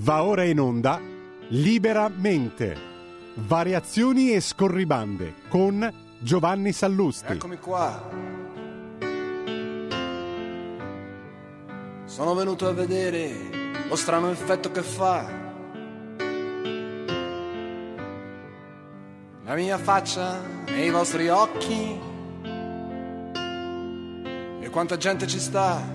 Va ora in onda Liberamente, variazioni e scorribande con Giovanni Sallusti. Eccomi qua. Sono venuto a vedere lo strano effetto che fa la mia faccia nei vostri occhi e quanta gente ci sta.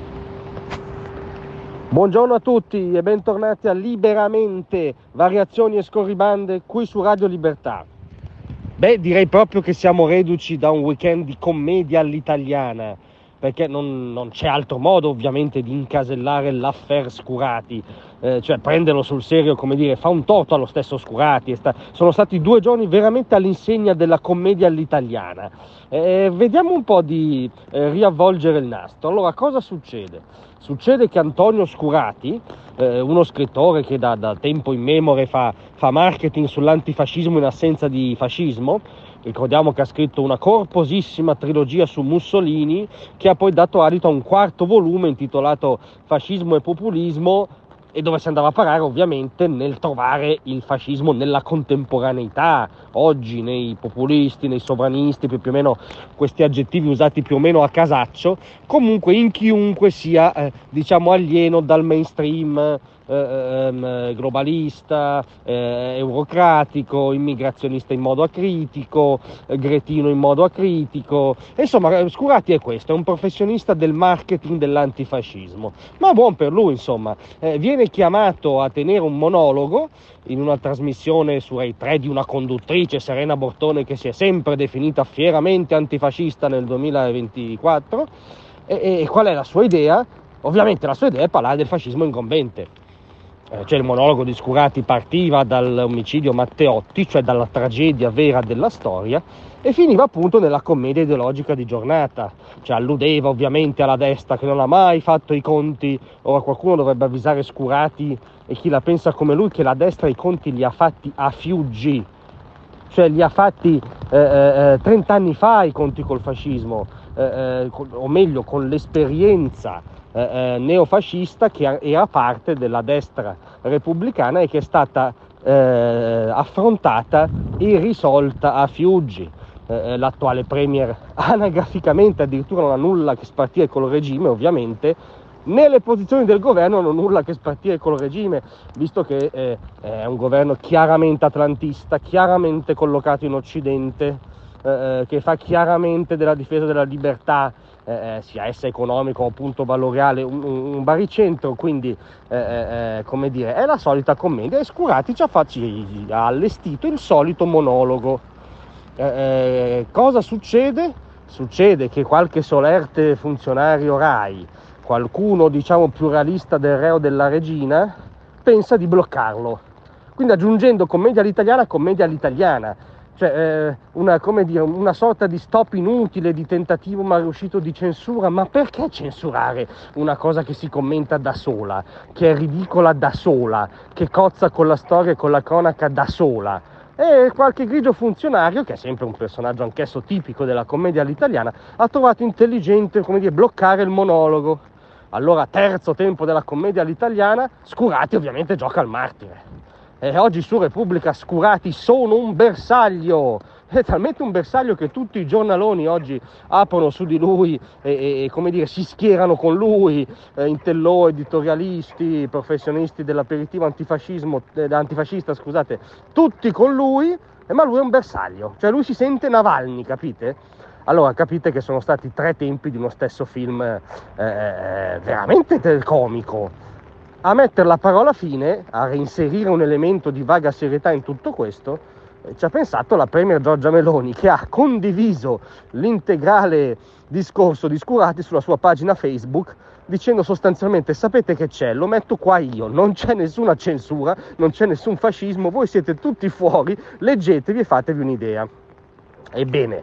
Buongiorno a tutti e bentornati a Liberamente, variazioni e scorribande qui su Radio Libertà. Beh, direi proprio che siamo reduci da un weekend di commedia all'italiana, perché non c'è altro modo ovviamente di incasellare l'affair Scurati, cioè prenderlo sul serio, come dire, fa un torto allo stesso Scurati. Sono stati 2 giorni veramente all'insegna della commedia all'italiana. Vediamo un po' di riavvolgere il nastro. Allora, cosa succede? Succede che Antonio Scurati, uno scrittore che da tempo immemore fa marketing sull'antifascismo in assenza di fascismo, ricordiamo che ha scritto una corposissima trilogia su Mussolini, che ha poi dato adito a un 4º volume intitolato Fascismo e Populismo, e dove si andava a parare ovviamente nel trovare il fascismo nella contemporaneità, oggi nei populisti, nei sovranisti, più o meno questi aggettivi usati più o meno a casaccio, comunque in chiunque sia alieno dal mainstream globalista, eurocratico, immigrazionista in modo acritico, gretino in modo acritico. Insomma, Scurati è questo, è un professionista del marketing dell'antifascismo, ma buon per lui, insomma. Viene chiamato a tenere un monologo in una trasmissione su Rai 3 di una conduttrice, Serena Bortone, che si è sempre definita fieramente antifascista nel 2024. E qual è la sua idea? Ovviamente la sua idea è parlare del fascismo incombente. Cioè il monologo di Scurati partiva dall'omicidio Matteotti, cioè dalla tragedia vera della storia, e finiva appunto nella commedia ideologica di giornata. Cioè alludeva ovviamente alla destra che non ha mai fatto i conti. Ora qualcuno dovrebbe avvisare Scurati e chi la pensa come lui che la destra i conti li ha fatti a Fiuggi, cioè li ha fatti 30 anni fa i conti col fascismo, o meglio con l'esperienza neofascista che era parte della destra repubblicana e che è stata affrontata e risolta a Fiuggi. L'attuale premier anagraficamente addirittura non ha nulla che spartire col regime, ovviamente, né le posizioni del governo hanno nulla che spartire col regime, visto che è un governo chiaramente atlantista, chiaramente collocato in Occidente, che fa chiaramente della difesa della libertà, sia essa economica o appunto valoriale, un baricentro. Quindi come dire, è la solita commedia, e Scurati ci ha allestito il solito monologo. Cosa succede? Succede che qualche solerte funzionario Rai, qualcuno diciamo pluralista del re o della regina, pensa di bloccarlo, quindi aggiungendo commedia all'italiana a commedia all'italiana. Cioè una sorta di stop inutile, di tentativo mal riuscito di censura. Ma perché censurare una cosa che si commenta da sola, che è ridicola da sola, che cozza con la storia e con la cronaca da sola? E qualche grigio funzionario, che è sempre un personaggio anch'esso tipico della commedia all'italiana, ha trovato intelligente, come dire, bloccare il monologo. Allora, terzo tempo della commedia all'italiana, Scurati ovviamente gioca al martire. E oggi su Repubblica Scurati sono un bersaglio, è talmente un bersaglio che tutti i giornaloni oggi aprono su di lui e come dire, si schierano con lui, intellò, editorialisti, professionisti dell'aperitivo antifascista, tutti con lui, ma lui è un bersaglio, cioè lui si sente Navalny, capite? Allora capite che sono stati 3 tempi di uno stesso film veramente comico. A mettere la parola fine, a reinserire un elemento di vaga serietà in tutto questo, ci ha pensato la premier Giorgia Meloni, che ha condiviso l'integrale discorso di Scurati sulla sua pagina Facebook, dicendo sostanzialmente: sapete che c'è, lo metto qua io, non c'è nessuna censura, non c'è nessun fascismo, voi siete tutti fuori, leggetevi e fatevi un'idea. Ebbene,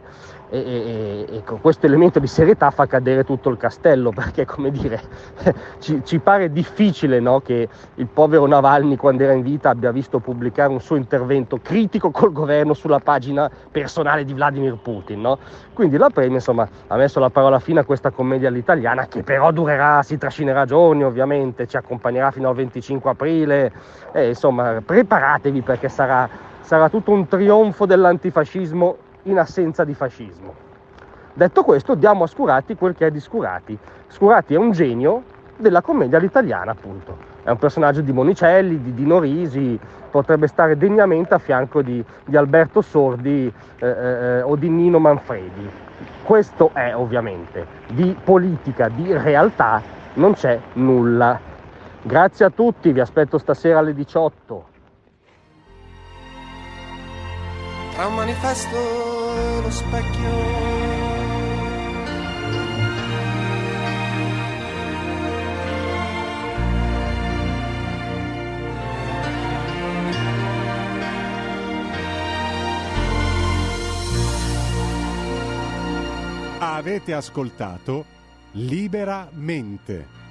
e con questo elemento di serietà fa cadere tutto il castello, perché, come dire, ci pare difficile, no, che il povero Navalny, quando era in vita, abbia visto pubblicare un suo intervento critico col governo sulla pagina personale di Vladimir Putin, no? Quindi la Premier, insomma, ha messo la parola fine a questa commedia all'italiana, che però durerà, si trascinerà giorni, ovviamente, ci accompagnerà fino al 25 aprile, insomma, preparatevi, perché sarà tutto un trionfo dell'antifascismo in assenza di fascismo. Detto questo, diamo a Scurati quel che è di Scurati. Scurati è un genio della commedia all'italiana, appunto. È un personaggio di Monicelli, di Dino Risi, potrebbe stare degnamente a fianco di Alberto Sordi o di Nino Manfredi. Questo è, ovviamente. Di politica, di realtà non c'è nulla. Grazie a tutti, vi aspetto stasera alle 18. Tra un manifesto e lo specchio, avete ascoltato Liberamente.